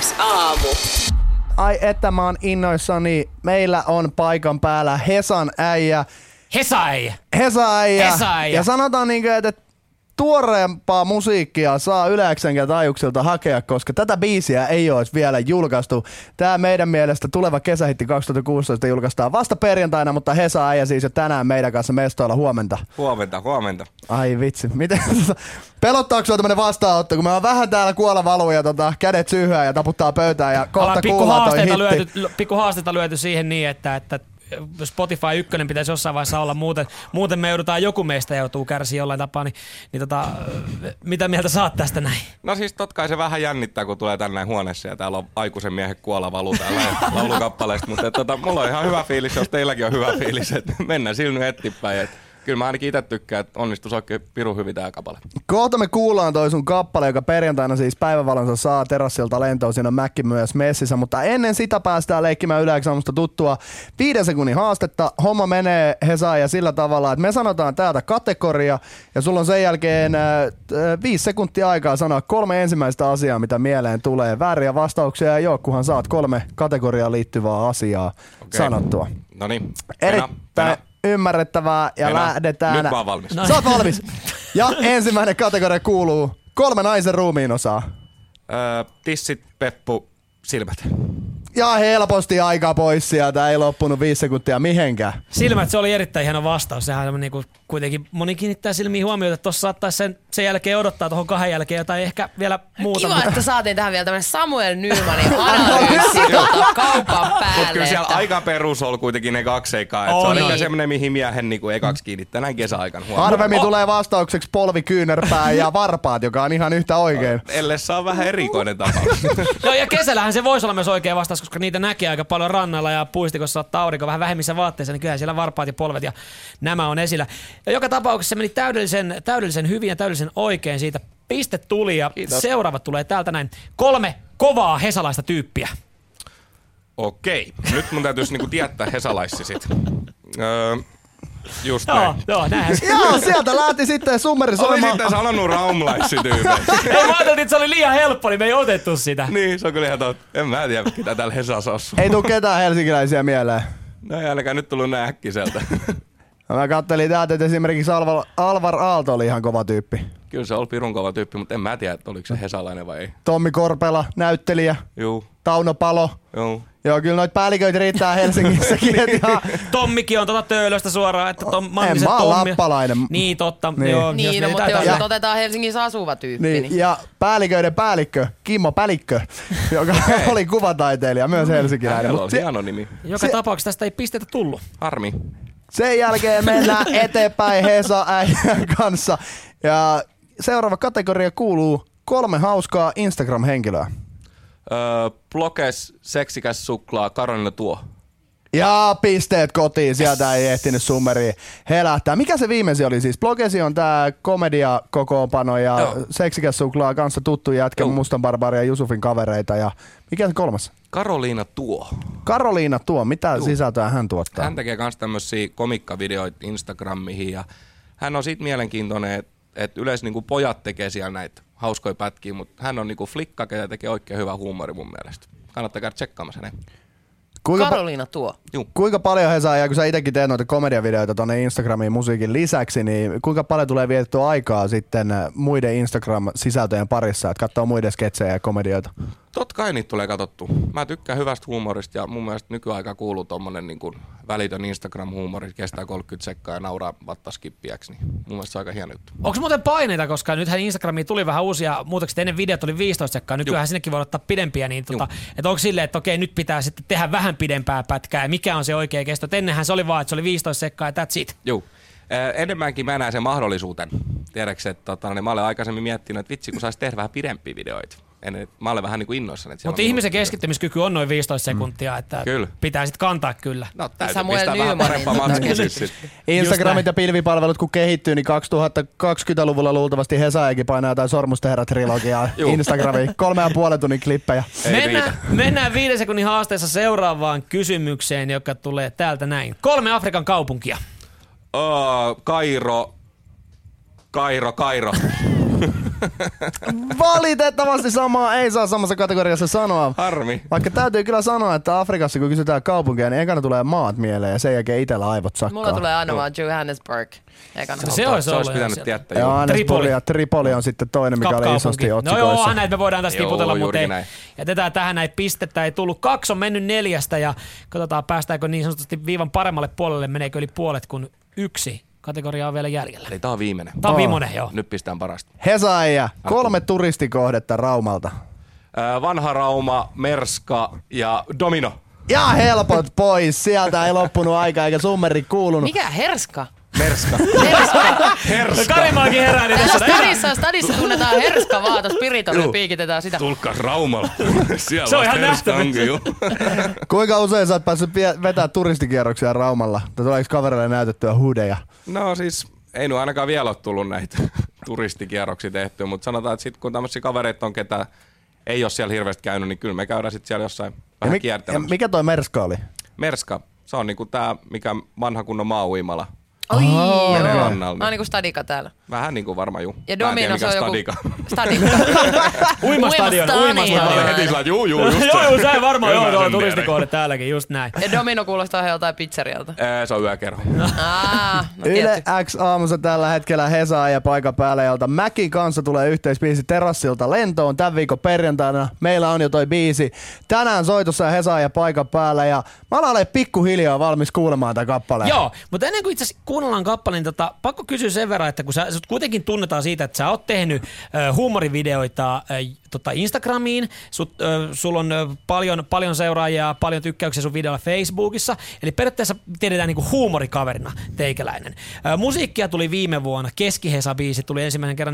Aamu. Ai että mä oon innoissani. Meillä on paikan päällä Hesan äijä. Hesa-äijä. Ja sanotaan niinkö, että tuoreempaa musiikkia saa Yleksen ja Taajuuksilta hakea, koska tätä biisiä ei olisi vielä julkaistu. Tää meidän mielestä tuleva kesähitti 2016 julkaistaan vasta perjantaina, mutta Hesa-äijä siis jo tänään meidän kanssa mestoilla. Huomenta. Huomenta. Ai vitsi, miten pelottaako sua tämmönen vastaanotto, kun me on vähän täällä kuolevalu ja kädet syyhyä ja taputtaa pöytään ja kohta kuullaan toi hitti. Pikku haasteita lyöty siihen niin, että Spotify 1 pitäisi jossain vaiheessa olla, muuten me joku meistä joutuu kärsiä jollain tapaa, niin mitä mieltä saat tästä näin? No siis totta kai se vähän jännittää, kun tulee tänne huoneessa ja täällä on aikuisen miehen kuolavalu täällä laulukappaleista, mutta mulla on ihan hyvä fiilis, jos teilläkin on hyvä fiilis, että mennään sillä nyt eteenpäin. Kyllä mä ainakin itse tykkään, että onnistuisi oikein pirun hyvin tää kappale. Kohta me kuullaan toi sun kappale, joka perjantaina siis päivävalonsa saa terassilta lentoon. Siinä on Mäkki myös messissä, mutta ennen sitä päästään leikkimään Yleisaamusta tuttua 5 sekunnin haastetta. Homma menee Hesa ja sillä tavalla, että me sanotaan täältä kategoria ja sulla on sen jälkeen 5 sekuntia aikaa sanoa 3 ensimmäistä asiaa, mitä mieleen tulee. Vääriä vastauksia ei ole, kunhan saat 3 kategoriaan liittyvää asiaa sanottua. Noniin. Erittäin ymmärrettävää ja lähdetään. Nyt mä oon valmis. Sä oot valmis. Ja ensimmäinen kategoria kuuluu 3 naisen ruumiin osaa. Tissit, peppu, silmät. Ja helposti aika pois sieltä, ei loppunut 5 sekuntia mihinkään. Silmät, se oli erittäin hieno vastaus. Sehän on niinku, kuitenkin moni kiinnittää silmiin huomiota, että tuossa saattaisi sen jälkeen odottaa tuohon 2 jälkeen jotain ehkä vielä muuta. Kiva, että saatiin tähän vielä tämmönen Samuel Nymanin analyysi kaupan päälle. Mutta kyllä siellä aika perus oli kuitenkin ne 2 seikkaa. Se on ehkä semmoinen, mihin miehen niinku ekaksi kiinnittää näin kesäaikan huomioon. Harvemmin tulee vastaukseksi polvi, kyynärpää ja varpaat, joka on ihan yhtä oikein. Elle saa vähän erikoinen tapaus. Joo, ja kesällähän se voisi olla myös oikea vastaus, koska niitä näkee aika paljon rannalla ja puistikossa saattaa aurinko vähän vähemmissä vaatteissa, niin kyllähän siellä varpaat ja polvet ja nämä on esillä. Ja joka tapauksessa meni täydellisen hyvin ja täydellisen oikein. Siitä piste tuli ja seuraavat tulee täältä näin. 3 kovaa hesalaista tyyppiä. Okei, nyt mun täytyisi niinku tietää hesalaissi sit. Just näin. Joo, näinhän. Joo, sieltä lähti sitten summeri soimaan. Oli sitten sanonut raumlaissityypejä. Ei, mä ajattelin, että se oli liian helppo, niin me ei otettu sitä. Niin, se on kyllä ihan totta. En mä tiedä, ketä täällä Hesassa asuu. Ei tuu ketään helsinkiläisiä mieleen. No ei ainakaan nyt tullut näin äkkiseltä. Mä kattelin täältä, että esimerkiksi Alvar Aalto oli ihan kova tyyppi. Kyllä se oli pirun kova tyyppi, mutta en mä tiedä, että oliko se hesalainen vai ei. Tommi Korpela, näyttelijä. Juu. Tauno Palo. Juu. Joo, kyllä noita päälliköitä riittää Helsingissäkin. Tommikin on Töölöstä suoraan, että Mannisen Tommi. En mä lappalainen. Niin, totta. Niin, joo, niin no, mutta jos otetaan Helsingissä asuva tyyppi. Niin. Ja päälliköiden päällikkö, Kimmo Pälikkö, joka oli kuvataiteilija, myös helsinkiläinen. Hänellä on hieno nimi. Joka tapauksessa tästä ei pistetä tullut. Harmi. Sen jälkeen mennään eteenpäin Hesa-äijän kanssa. Ja seuraava kategoria kuuluu 3 hauskaa Instagram-henkilöä. Blokes, seksikäs suklaa, Karolina Tuo. Ja pisteet kotiin, sieltä ei ehtinyt summeriin helähtää. Mikä se viimeisin oli siis? Blogesi on tää komedia-kokoonpano ja seksikäs suklaa kanssa tuttu jätkä, Mustan Barbari ja Jusufin kavereita. Ja mikä se 3? Karoliina Tuo. Karoliina Tuo, mitä sisältöä hän tuottaa? Hän tekee kans tämmösiä komikkavideoita Instagramihin ja hän on siitä mielenkiintoinen, että yleensä niinku pojat tekee siellä näitä hauskoja pätkiä, mutta hän on niinku flikka, ketä tekee oikein hyvä huumori mun mielestä. Kannattaa käydä tsekkaamassa ne. Karoliina Tuo. Kuinka paljon Hesa, ja kun sä itsekin teet noita komediavideoita tonne Instagramiin musiikin lisäksi, niin kuinka paljon tulee vietettyä aikaa sitten muiden Instagram-sisältöjen parissa, että katsoo muiden sketsejä ja komedioita? Totta kai niitä tulee katsottu. Mä tykkään hyvästä huumorista ja mun mielestä nykyaika kuuluu tommonen niin välitön Instagram-huumori, kestää 30 sekkaa ja nauraa vattaskippiäksi, niin mun mielestä se on aika hieno juttu. Onko muuten paineita, koska nythän Instagramiin tuli vähän uusia muutoksia, ennen videot oli 15 sekkaa, nykyään sinnekin voi ottaa pidempiä, niin että onko silleen, että okei, nyt pitää sitten tehdä vähän pidempää pätkää ja mikä on se oikea kesto, että ennenhän se oli vaan, että se oli 15 sekkaa ja that's it. Joo. Enemmänkin mä näen sen mahdollisuuden. Tiedätkö, että mä olen aikaisemmin miettinyt, että vitsi, kun saisi tehdä vähän pidempiä videoita. Mä olen vähän niin kuin innoissani. Mutta ihmisen keskittymiskyky on noin 15 sekuntia, että kyllä. Pitää sitten kantaa kyllä. No täytyy pistää vähän parempaa matskia sitten. Instagramit ja pilvipalvelut kun kehittyy, niin 2020-luvulla luultavasti Hesa-äikin painaa jotain Sormusteherra-trilogiaa Instagramiin. 3,5 tunnin klippejä. Mennään 5 sekunnin haasteessa seuraavaan kysymykseen, joka tulee täältä näin. 3 Afrikan kaupunkia. Kairo. Valitettavasti samaa ei saa samassa kategoriassa sanoa. Harmi. Vaikka täytyy kyllä sanoa, että Afrikassa kun kysytään kaupunkia, niin ekana tulee maat mieleen ja sen jälkeen itsellä aivot sakkaa. Mulla tulee aina vaan Johannesburg. Se olisi pitänyt tietää. Tripoli on sitten toinen, mikä oli isosti otsikoissa. No joo, näitä me voidaan tästä tiputella, mutta jätetään tähän näin pistettä. Ei tullut 2, on mennyt 4 ja katsotaan päästäänkö niin sanotusti viivan paremmalle puolelle, meneekö yli puolet kun 1 kategoria on vielä jäljellä. Eli tää on viimeinen. Tää on viimeinen, joo. Nyt pistään parasta. Hesaija, 3 turistikohdetta Raumalta. Vanha Rauma, Merska ja Domino. Ja helpot pois, sieltä ei loppunut aika eikä summeri kuulunut. Mikä Herska? Merska. Herska. Karimaakin herää niin tässä. Stadissa tunnetaan Herska vaan, tuossa Piritolle piikitetään sitä. Tulkkaas Raumalla. Siellä se on ihan nähtävästi. Kuinka usein sä oot päässyt vetää turistikierroksia Raumalla? Tuleeko kavereille näytettyä hudeja? No siis ei nyt ainakaan vielä ole tullut näitä turistikierroksia tehtyä, mutta sanotaan, että sit kun tämmöisiä kavereita on, ketä ei ole siellä hirveästi käynyt, niin kyllä me käydään sitten siellä jossain vähän kiertämässä. Mikä toi Merska oli? Merska, se on niinku tää, mikä vanha kunnon maa-uimala. Oi, Niin. niinku Stadika täällä. Vähän niinku varmaan juu. Ja Domino se on joku... Stadika. Uimastadion. Heti sillä, juu, just se. Joo, se ei varmaan joo, tuo turistikohde täälläkin, just näin. Ja Domino kuulostaa joltain pizzerialta. Se on yökerho. Yle X aamussa tällä hetkellä Hesa ja paikan päällä, jolta Mäkin kanssa tulee yhteisbiisi Terassilta lentoon tämän viikon perjantaina. Meillä on jo toi biisi tänään soitossa ja Hesa ja paikan päällä ja mä alan pikkuhiljaa valmis kuulemaan tämän kappaleen. Joo, mutta ennen kuin itse asiassa kuunnellaan kappaleen, pakko kysyä sen verran, että kun sut kuitenkin tunnetaan siitä, että sä oot tehnyt huumorivideoita Instagramiin, sulla on paljon seuraajia, paljon tykkäyksiä sun videolla Facebookissa, eli periaatteessa tiedetään niinku huumorikaverina teikäläinen. Musiikkia tuli viime vuonna, Keski-Hesa-biisi tuli ensimmäisen kerran,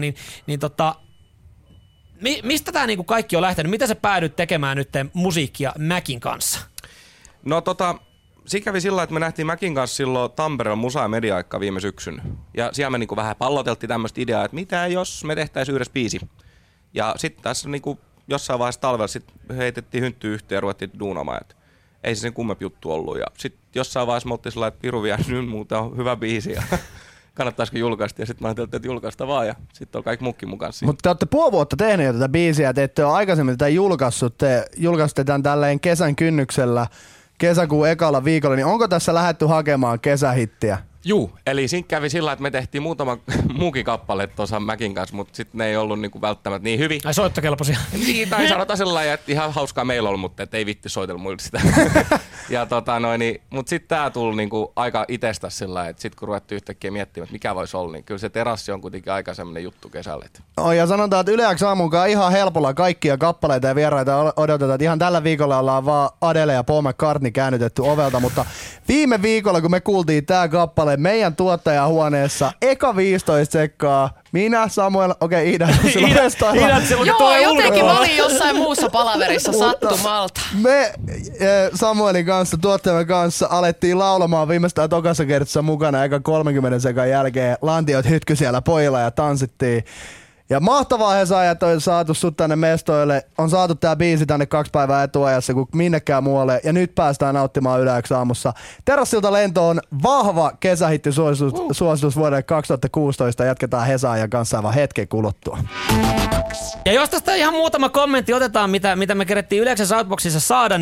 mistä tää niinku kaikki on lähtenyt? Mitä sä päädyt tekemään nyt musiikkia Mäkin kanssa? No siinä kävi sillä, että me nähtiin Mäkin kanssa silloin Tampereella Musa- ja Media-aika viime syksyn. Ja siellä me niinku vähän palloteltiin tämmöistä ideaa, että mitä jos me tehtäisiin yhdessä biisi. Ja sitten tässä niinku jossain vaiheessa talvella sit heitettiin hynttyä yhteen ja ruvettiin duunamaan, että ei se sen kummempi juttu ollut. Ja sitten jossain vaiheessa me oltiin sillä, että Piru vielä nyt muuten on hyvä biisi ja kannattaisiko julkaista. Ja sitten mä ajattelin, että julkaista vaan ja sitten on kaikki muukki mukaan siinä. Mutta te olette puoli vuotta tehneet jo tätä biisiä, te ette ole aikaisemmin tätä julkaissut. Te julkaisitte tämän tälleen kesän kynnyksellä kesäkuun ekalla viikolla, niin onko tässä lähdetty hakemaan kesähittiä? Juu, eli siinä kävi sillä, että me tehtiin muutama muukin kappale tuossa Mäkin kanssa, mutta sitten ne ei ollut niinku välttämättä niin hyvin. Ai soittokelpoisia. Niin, tai sanotaan sellainen, että ihan hauskaa meillä ollut, mutta ei vitti soitella muille sitä. Ja mutta sitten tää tuli niinku aika itestä sillä, että sitten kun ruvettiin yhtäkkiä miettimään, että mikä voisi olla, niin kyllä se terassi on kuitenkin aika semmoinen juttu kesälle. Ja sanotaan, että Yle X aamunkaan ihan helpolla kaikkia kappaleita ja vieraita odotetaan, että ihan tällä viikolla ollaan vaan Adele ja Paul McCartney käännytetty ovelta, mutta viime viikolla, kun me kuultiin tää kappale meidän tuottajahuoneessa, eka 15 sekkaa, minä, Samuel, Iida, Joo, jotenkin mä olin jossain muussa palaverissa sattumalta. Me Samuelin kanssa, tuottajamme kanssa, alettiin laulamaan viimeistään tokassa kertassa mukana eka 30 sekan jälkeen. Lantiot hytky siellä pojilla ja tanssittiin. Ja mahtavaa Hesa, että on saatu sut tänne mestoille. On saatu tää biisi tänne 2 päivää etuajassa kuin minnekään muualle. Ja nyt päästään nauttimaan Yle X aamussa. Terassilta lentoon vahva kesähittisuositus vuodelle 2016. Jatketaan Hesaajan kanssa aivan hetken kuluttua. Ja jos tästä ihan muutama kommentti otetaan, mitä me kerettiin Yle X:n Shoutboxissa saada,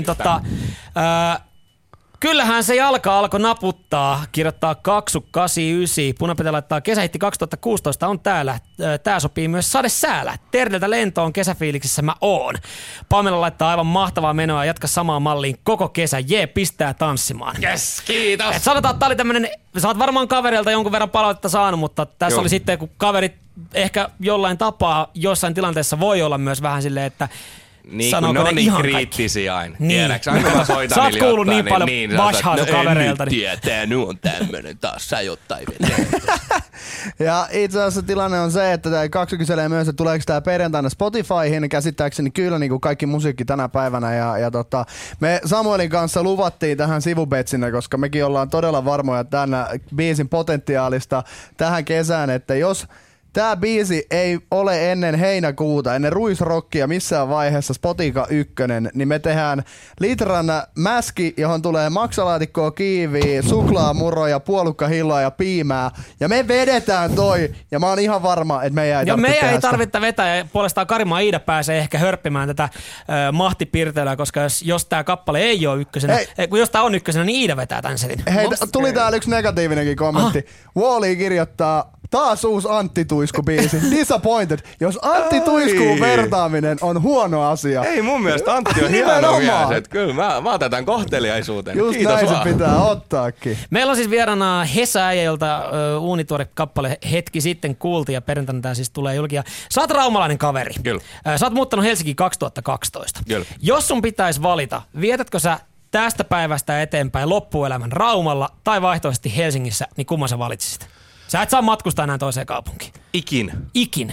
kyllähän se jalka alkoi naputtaa, kirjoittaa 289. Punapete laittaa kesähitti 2016 on täällä. Tää sopii myös sadesäällä. Terdeltä lentoon kesäfiiliksissä mä oon. Pamela laittaa aivan mahtavaa menoa ja jatka samaan malliin koko kesä. Jee, pistää tanssimaan. Yes, kiitos. Et sanotaan, että tää oli tämmönen, sä oot varmaan kaverilta jonkun verran palautetta saanut, mutta tässä oli sitten, kun kaverit ehkä jollain tapaa jossain tilanteessa voi olla myös vähän silleen, että niin, kun ne on niin kriittisiä aina. Niin. Tiedätkö, aina kun mä soitan sä oot kuullut niin paljon bashaa sun kavereilta. Nyt tietää, nyt on tämmönen taas, sä jotain vetää. Ja itse asiassa tilanne on se, että Kaksu kyselee myös, että tuleeko tää perjantaina Spotifyhin, käsittääkseni kyllä niin kuin kaikki musiikki tänä päivänä. Me Samuelin kanssa luvattiin tähän sivubetsinä, koska mekin ollaan todella varmoja tänä biisin potentiaalista tähän kesään, että jos Tää biisi ei ole ennen heinäkuuta, ennen Ruisrockia missään vaiheessa Spotika 1, niin me tehdään litran mäski, johon tulee maksalaatikkoa, kiiviä, suklaamuroja, puolukkahilloa ja piimää. Ja me vedetään toi, ja mä oon ihan varma, että meidän ei tarvitse vetää, ja puolestaan Karima Iida pääsee ehkä hörppimään tätä mahtipirtelyä, koska jos tää kappale ei ole ykkösenä, jos tää on ykkösenä, niin Iida vetää tän selin. Hei, tuli täällä yksi negatiivinenkin kommentti. Wally kirjoittaa, taas uusi Antti Tuisku-biisi. Disappointed. Jos Antti Tuiskuun vertaaminen on huono asia. Ei mun mielestä Antti on hieno mies. Että kyllä mä otan kohteliaisuuteen. Just Kiitos näin vaan. Se pitää ottaakin. Meillä on siis vieraana Hesa, jolta uunituore kappale hetki sitten kuultiin ja perjantaina tää siis tulee julki. Sä oot raumalainen kaveri. Kyllä. Sä oot muuttanut Helsinkiin 2012. Kyllä. Jos sun pitäisi valita, vietätkö sä tästä päivästä eteenpäin loppuelämän Raumalla tai vaihtoehtoisesti Helsingissä, niin kumman sä valitsisit? Sä et saa matkustaa enää toiseen kaupunkiin. Ikin.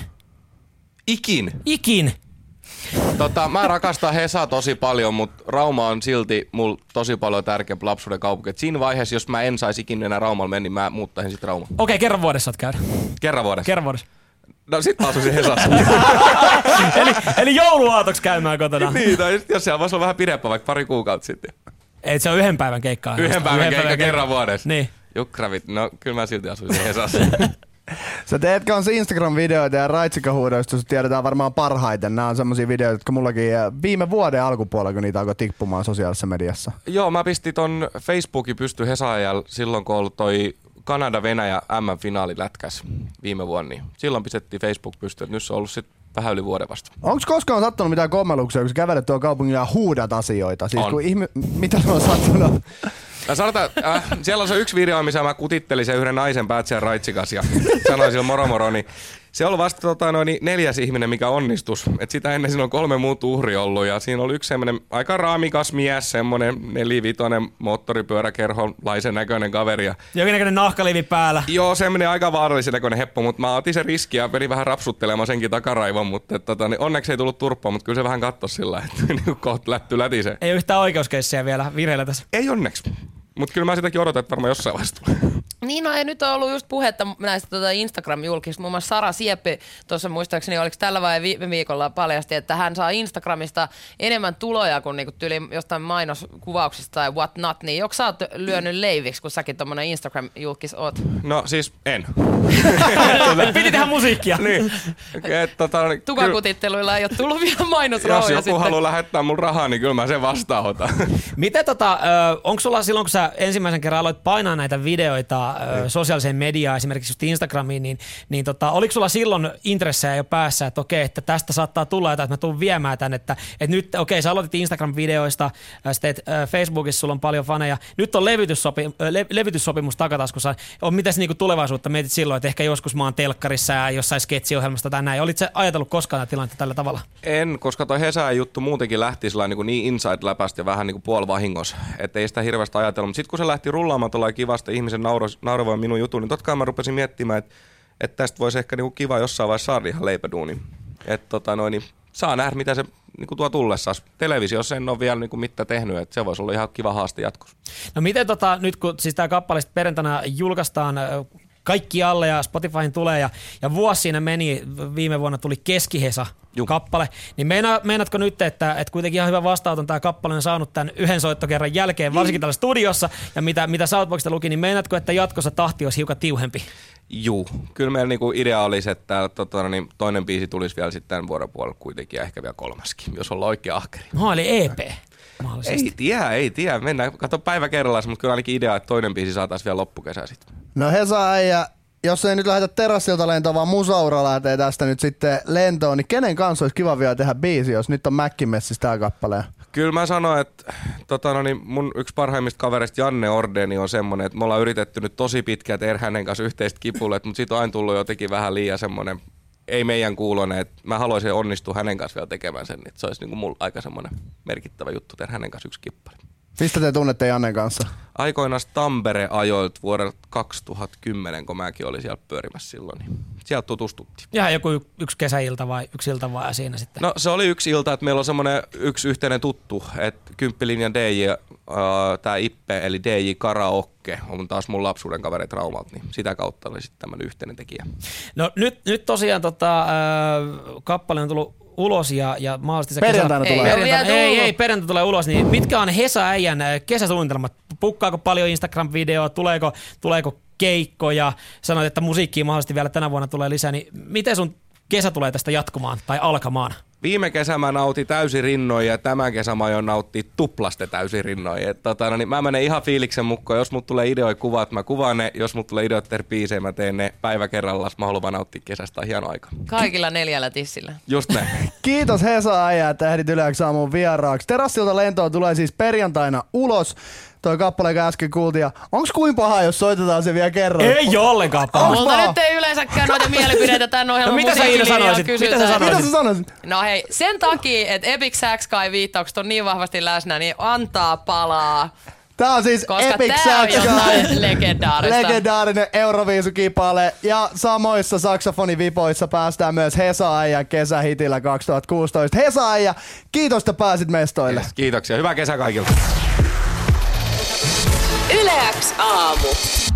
Mä rakastan Hesaa tosi paljon, mutta Rauma on silti mulla tosi paljon tärkeämpi lapsuuden kaupunki. Et siinä vaiheessa, jos mä en saisi ikinä enää Raumalla mennä, niin mä muuttaisin sitten Raumaan. Okei, kerran vuodessa oot käydä. Kerran vuodessa. No sit mä asuisin Hesassa. eli jouluaatoksi käymään kotona. Niin, tai jos siellä voisi olla vähän pidempää, vaikka pari kuukautta sitten. Ei, se on yhden päivän keikkaa. Yhden päivän keikka kerran vuodessa. Niin. Jukravit, no kyllä mä silti asuisin Hesassa. Sä teet kanssa Instagram-videoita ja raitsikahuudoista, tiedetään varmaan parhaiten. Nämä on semmosia videoita, jotka mullakin viime vuoden alkupuolella, kun niitä alkoi tippumaan sosiaalisessa mediassa. Joo, mä pistin ton Facebookin pysty Hesa-ajalla silloin, kun ollut toi Kanada-Venäjä M-finaali lätkäs viime vuonna. Niin silloin pistettiin Facebook pystyyn, että nyt se on ollut sitten vähän yli vuoden vasta. Onko koskaan sattunut mitään kommelluksia, kun sä kävelet tuolla kaupungilla ja huudat asioita? Siis on. Mitä se on sattunut? No sanotaan, siellä on se yksi video, missä mä kutittelin sen yhden naisen Pätsän raitsikas ja sanoin sille moro, niin se on ollut vasta 4. ihminen, mikä onnistus. Et sitä ennen siinä on 3 muuta uhria ollut ja siinä oli yksi semmoinen aika raamikas mies, semmoinen 4-5 moottoripyöräkerholaisen näköinen kaveri. Jokin nahkaliivi päällä. Joo, semmoinen aika vaarallisen näköinen heppo, mutta mä otin sen riski ja menin vähän rapsuttelemaan senkin takaraivon, mutta niin onneksi ei tullut turppaa, mutta kyllä se vähän kattoi sillä, että kohta lätty lätisee. Ei ole yhtään oikeuskeissiä vielä vireillä tässä. Ei onneksi. Mutta kyllä mä sitäkin odotan, että varmaan jossain vaiheessa tulee. Niin, no ei nyt ole ollut just puhetta näistä Instagram-julkista. Muun muassa Sara Sieppi tuossa muistaakseni, oliko tällä vai viime viikolla paljasti, että hän saa Instagramista enemmän tuloja kuin niinku tyyli jostain mainoskuvauksista tai what not. Niin joko sä oot lyönyt leiviksi, kun säkin tommonen Instagram-julkis oot? No siis en. Piti tehdä musiikkia. Niin. Tukakutitteluilla ei ole tullut vielä mainosrahoja. Jos joku haluaa lähettää mun rahaa, niin kyllä mä sen vastaanotan. Miten onko sulla silloin, kun sä ensimmäisen kerran aloit painaa näitä videoita sosiaaliseen mediaan, esimerkiksi just Instagramiin, niin oliko sulla silloin intressejä jo päässä, että okei, että tästä saattaa tulla jotain, että mä tuun viemään tän, että nyt okei, sä aloitit Instagram-videoista, sä teet Facebookissa, sulla on paljon faneja, nyt on levytyssopimus takataskussa, miten niinku tulevaisuutta mietit silloin, että ehkä joskus mä oon telkkarissa ja jossain sketsiohjelmasta tai näin, olitko sä ajatellut koskaan tätä tilannetta tällä tavalla? En, koska toi Hesan juttu muutenkin lähti niin inside-läpästä ja vähän niin puolivahingossa, että ei sitä hirveästi ajatellut, mutta sitten kun se lähti rullaamaan tuolla kivasti, ihmisen nauravoi minun jutun, niin totta kai mä rupesin miettimään, että tästä voisi ehkä niinku kiva jossain vaiheessa saada ihan leipäduuni. Että niin saa nähdä, mitä se niinku tuo tullessaan. Televisiossa en ole vielä niinku mitään tehnyt, että se voisi olla ihan kiva haaste jatkossa. No miten nyt kun siis tämä kappale perjantaina julkaistaan kaikki alle ja Spotifyhin tulee ja vuosi siinä meni, viime vuonna tuli Keski-Hesa-kappale, niin meinaatko nyt, että kuitenkin ihan hyvä vastaanoton tämä kappale on saanut tämän yhden soittokerran jälkeen, varsinkin täällä studiossa, ja mitä Southboxista luki, niin meinaatko, että jatkossa tahti olisi hiukan tiuhempi? Juu, kyllä meillä niinku idea olisi, että niin toinen biisi tulisi vielä sitten tämän vuoden puolella kuitenkin ja ehkä vielä 3. jos ollaan oikein ahkeri. No, eli EP. Ei tiedä. Mennään, katso päivä kerrallaan, mutta kyllä ainakin idea, että toinen biisi saataisiin vielä loppukesää sitten. No Hesa ja jos ei nyt lähdetä terassilta lentoon, vaan Musaura lähtee tästä nyt sitten lentoon, niin kenen kanssa olisi kiva vielä tehdä biisi, jos nyt on Mäkkimessissä tää kappale? Kyllä mä sanoin, että mun yksi parhaimmista kavereista Janne Ordeni on semmoinen, että me ollaan yritetty nyt tosi pitkään tehdä hänen kanssa yhteistä kipulet, mutta siitä on aina tullut jotenkin vähän liian semmoinen, ei meidän kuulonen, että mä haluaisin onnistua hänen kanssa vielä tekemään sen, että se olisi niinku mulla aika semmoinen merkittävä juttu tehdä hänen kanssa yksi kippari. Mistä te tunnette Jannen kanssa? Aikoinaan Tampere-ajoilta vuodelta 2010, kun mäkin olin siellä pyörimässä silloin, niin sieltä tutustuttiin. Ja joku yksi kesäilta vai yksi ilta vai siinä sitten? No se oli yksi ilta, että meillä on semmoinen yksi yhteinen tuttu, että Kymppilinjan DJ tää Ippe eli DJ Karaoke on taas mun lapsuuden kaverit Raumalta, niin sitä kautta oli sitten tämmönen yhteinen tekijä. No nyt tosiaan kappale on tullut ulos ja mahdollisesti Perjantaina tulee. Ei, perjantaina tulee ulos. Niin mitkä on Hesa-äijän kesäsuunnitelmat? Pukkaako paljon Instagram-videoa? Tuleeko keikkoja? Sanoit, että musiikkia mahdollisesti vielä tänä vuonna tulee lisää. Niin miten sun kesä tulee tästä jatkumaan tai alkamaan? Viime kesä mä nautin täysin rinnoin ja tämän kesän mä aion nauttia tuplaste täysin rinnoin. Niin mä menen ihan fiiliksen mukaan. Jos mut tulee ideoita kuvat, mä kuvaan ne. Jos mut tulee ideoita tehdä biisejä, mä teen ne päivä kerrallaan. Mä haluan vaan nauttia kesästä. Hieno aika. Kaikilla 4 tissillä. Just näin. Kiitos Hesa-äijä, että ehdit Yle X aamuun vieraaksi. Terassilta lentoon tulee siis perjantaina ulos. Toi kappale, joka äsken kuultiin. Ja onks kuin paha, jos soitetaan se vielä kerran? Ei ollenkaan paha. Multa nyt ei yleensäkään noita mielipideitä tämän ohjelman musiikkilinjalla kysytään. Mitä sä sanoisit? No hei, sen takia, että Epic Sax Sky viittaukset on niin vahvasti läsnä, niin antaa palaa. Tää on siis Koska Epic tää on Sax jotain legendaarista. legendaarinen Euroviisukipale. Ja samoissa saksofonivipoissa päästään myös Hesa-äijän kesähitillä 2016. Hesa-äijä, kiitos, että pääsit mestoille. Kiitoksia. Hyvää kesää kaikille. Yle X aamu.